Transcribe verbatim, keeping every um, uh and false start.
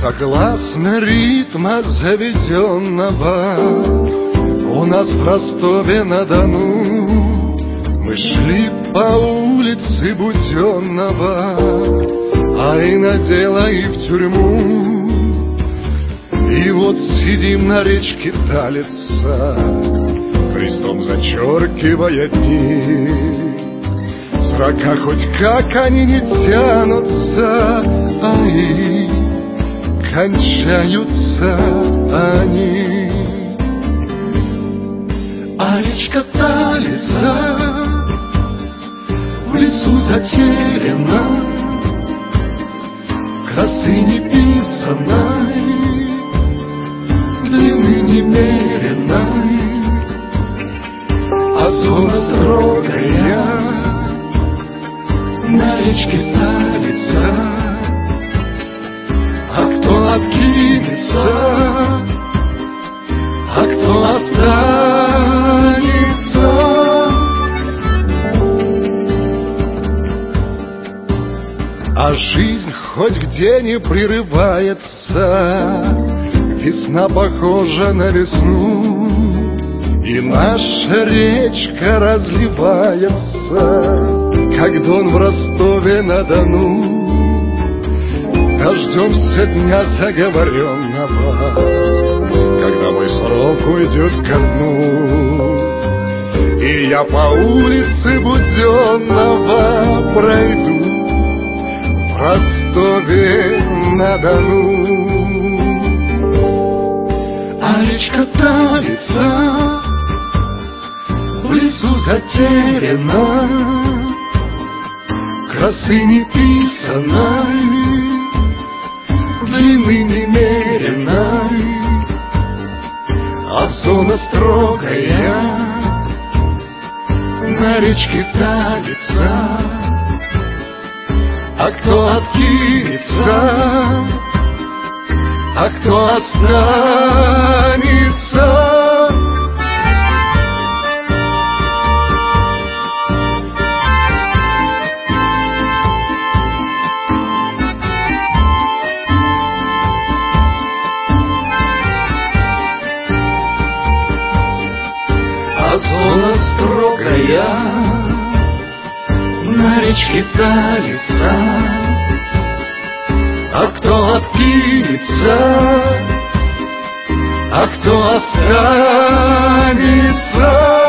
Согласно ритма заведенного, у нас в Ростове-на-Дону мы шли по улице Буденного, а и на дело, и в тюрьму. И вот сидим на речке Талица, крестом зачеркивая дни. Срока хоть как они не тянутся, а и кончаются они. А речка Талица в лесу затеряна, красы неписанной, длины немеренной, а зона строгая на речке Талица. А кто откинется, а кто останется? А жизнь хоть где не прерывается, весна похожа на весну, и наша речка разливается, как Дон в Ростове-на-Дону. Дождемся дня заговоренного, когда мой срок уйдет ко дну, и я по улице Буденного пройду в Ростове-на-Дону. А речка Талица в лесу затеряна, красы неписанной, длины немеренной, а зона строгая на речке Талица. А кто откинется, а кто останется? А зона строгая на речке Талица. А кто откинется, а кто останется?